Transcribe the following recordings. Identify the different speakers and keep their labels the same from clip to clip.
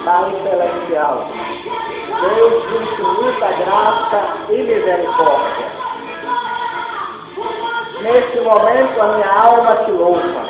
Speaker 1: Pai celestial, Deus de infinita graça e misericórdia, neste momento a minha alma te louva.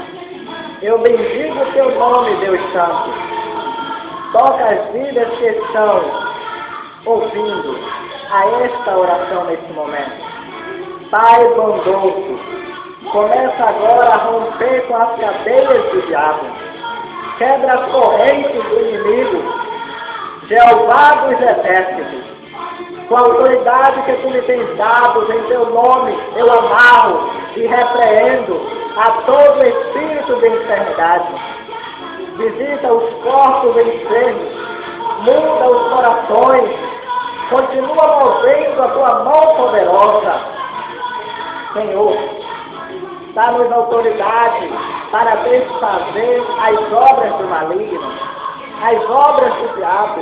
Speaker 1: Eu bendigo o teu nome, Deus Santo. Toca as vidas que estão ouvindo a esta oração neste momento. Pai bondoso, começa agora a romper com as cadeias do diabo. Quebra as correntes do inimigo. Jeová dos exércitos, com a autoridade que tu me tens dado em teu nome, eu amarro e repreendo a todo espírito de enfermidade. Visita os corpos enfermos, muda os corações, continua movendo a tua mão poderosa. Senhor, dá-nos autoridade para desfazer as obras do maligno, as obras do diabo.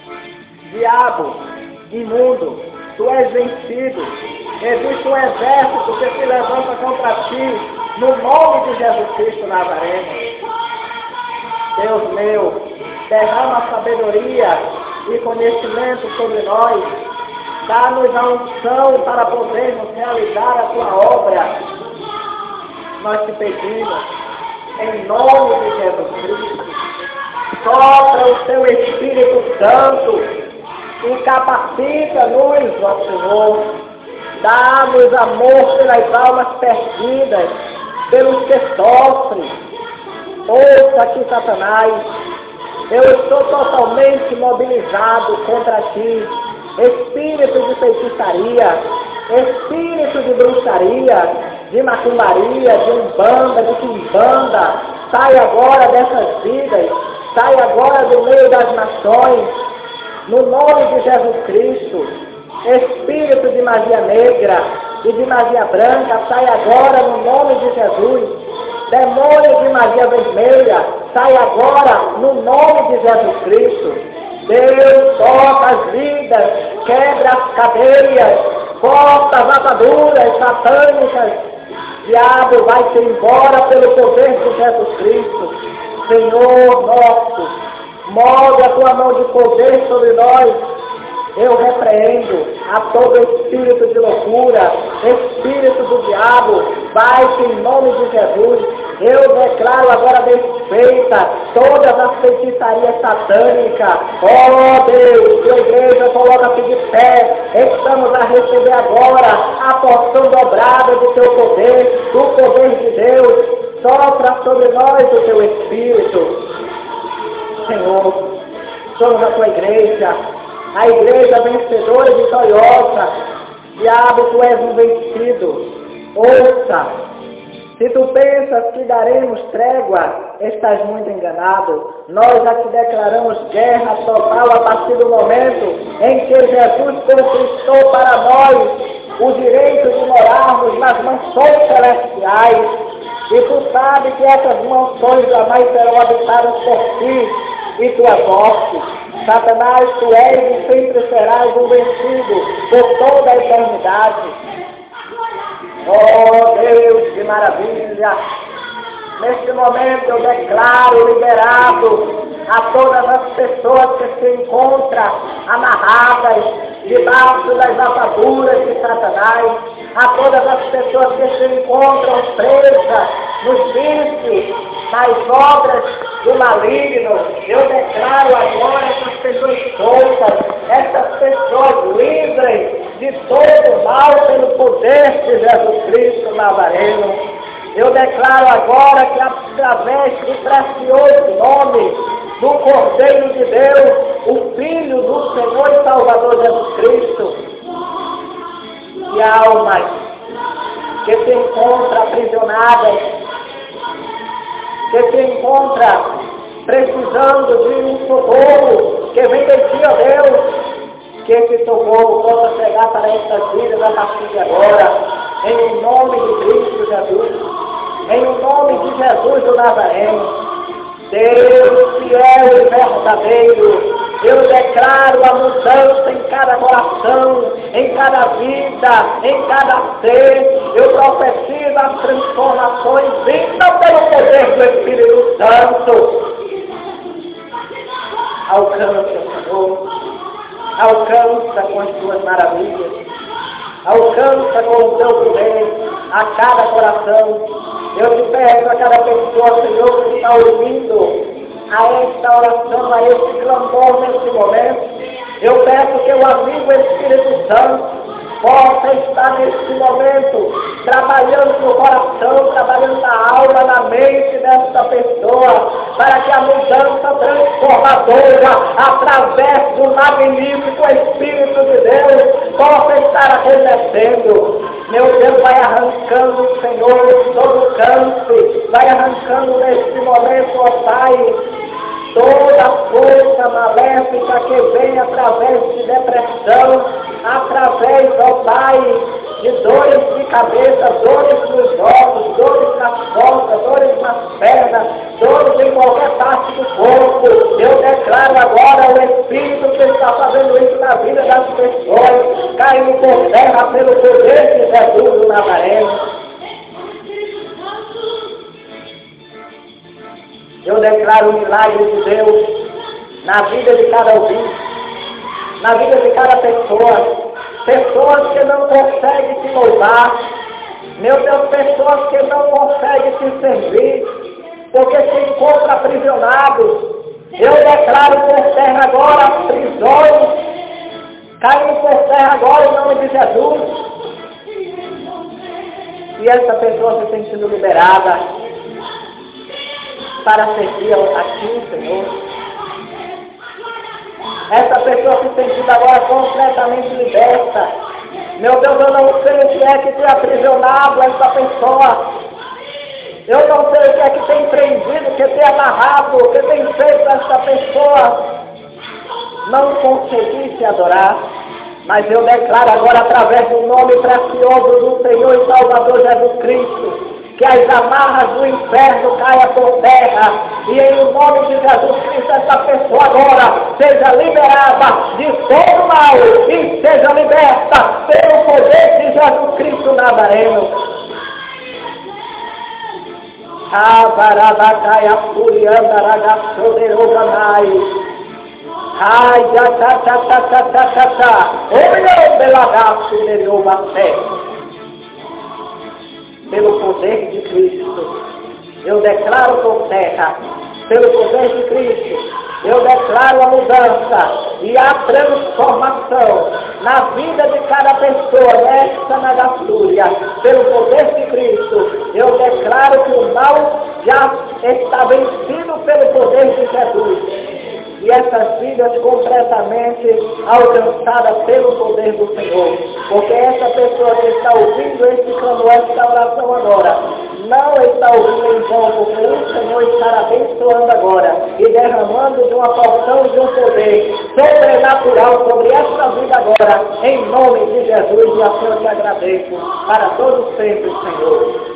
Speaker 1: Diabo, imundo, tu és vencido. Existe um exército que se levanta contra ti, no nome de Jesus Cristo Nazareno. Deus meu, derrama sabedoria e conhecimento sobre nós. Dá-nos a unção para podermos realizar a tua obra. Nós te pedimos, em nome de Jesus Cristo, sopra o teu Espírito Santo e capacita-nos, ó Senhor. Dá-nos amor pelas almas perdidas, pelos que sofrem. Ouça aqui, Satanás, eu estou totalmente mobilizado contra ti. Espírito de feitiçaria, espírito de bruxaria, de macumbaria, de umbanda, de quimbanda, sai agora dessas vidas, sai agora do meio das nações, no nome de Jesus Cristo. Espírito de magia negra e de magia branca, sai agora no nome de Jesus. Demônio de magia vermelha, sai agora no nome de Jesus Cristo. Deus, toca as vidas, quebra as cadeias, corta as ataduras satânicas. Diabo, vai-te embora pelo poder de Jesus Cristo. Senhor nosso, move a tua mão de poder sobre nós. Eu repreendo a todo espírito de loucura, espírito do diabo, vai-te em nome de Jesus. Eu declaro agora desfeita todas as feitiçarias satânicas. Oh Deus, tua igreja coloca-se de pé. Estamos a receber agora a porção dobrada do teu poder, do poder de Deus. Sopra sobre nós o teu Espírito. Senhor, somos a tua igreja, a igreja vencedora e vitoriosa. Diabo, tu és um vencido. Ouça. Se tu pensas que daremos trégua, estás muito enganado. Nós já te declaramos guerra total a partir do momento em que Jesus conquistou para nós o direito de morarmos nas mansões celestiais. E tu sabes que essas mansões jamais serão habitadas por ti e tua morte. Satanás, tu és e sempre serás um vencido por toda a eternidade. Oh Deus, que maravilha! Neste momento eu declaro liberado a todas as pessoas que se encontram amarradas debaixo das ataduras de Satanás, a todas as pessoas que se encontram presas nos vícios, nas obras do maligno. Eu declaro agora essas pessoas soltas, essas pessoas livres de todo mal pelo poder de Jesus Cristo Nazareno. Eu declaro agora que através do precioso nome do Cordeiro de Deus, o Filho do Senhor e Salvador Jesus Cristo, e almas que se encontram aprisionadas, que se encontram precisando de um socorro que vem de ti, ó Deus, que esse socorro possa chegar para estas vidas a partir de agora, em nome de Cristo Jesus. Em nome de Jesus do Nazareno, Deus fiel e verdadeiro, eu declaro a mudança em cada coração, em cada vida, em cada ser. Eu profetizo as transformações vindas pelo poder do Espírito Santo. Alcança, Senhor. Alcança com as tuas maravilhas. Alcança com o teu poder a cada coração. Eu te peço a cada pessoa, Senhor, que está ouvindo a esta oração, a este clamor neste momento. Eu peço que o amigo Espírito Santo possa estar neste momento trabalhando no coração, trabalhando na alma, na mente desta pessoa, para que a mudança transformadora, através do magnífico Espírito de Deus, possa estar acontecendo. Meu Deus, vai arrancando, Senhor, todo o câncer, vai arrancando neste momento, ó Pai, toda força maléfica que vem através de depressão, através, ó Pai, de dores de cabeça, dores nos ossos, dores nas costas, dores nas pernas, dores em qualquer parte do corpo. Eu declaro agora o Espírito que está fazendo isso na vida das pessoas, caindo por terra pelo poder de Jesus do Nazareno. Eu declaro o milagre de Deus na vida de cada ouvinte, na vida de cada pessoa. Pessoas que não conseguem te louvar. Meu Deus, pessoas que não conseguem te servir, porque se encontram aprisionados. Eu declaro por terra agora as prisões, caindo por terra agora em nome de Jesus. E essa pessoa se sentindo liberada para servir a Ti, Senhor. Essa pessoa se sentindo agora completamente liberta. Meu Deus, eu não sei o que é que tem aprisionado essa pessoa. Eu não sei o que é que tem prendido, o que tem amarrado, o que tem feito essa pessoa não conseguir te adorar. Mas eu declaro agora, através do nome precioso do Senhor e Salvador Jesus Cristo, que as amarras do inferno caia por terra, e em nome de Jesus Cristo, essa pessoa agora seja liberada de todo mal e seja liberta pelo poder de Jesus Cristo Nazareno. Avarabacaya Furiandaragasoderoganai. Ai, já tá. Olha o belagaço de Obacé. Pelo poder de Cristo, eu declaro por terra, pelo poder de Cristo, eu declaro a mudança e a transformação na vida de cada pessoa, nesta Nagasúria, pelo poder de Cristo. Eu declaro que o mal já está vencido pelo poder de Jesus. E essas vidas completamente alcançadas pelo poder do Senhor. Porque essa pessoa que está ouvindo esse clamor, esta oração agora, não está ouvindo em vão, porque o Senhor está abençoando agora e derramando de uma porção de um poder sobrenatural sobre esta vida agora, em nome de Jesus, e assim eu te agradeço para todos sempre, Senhor.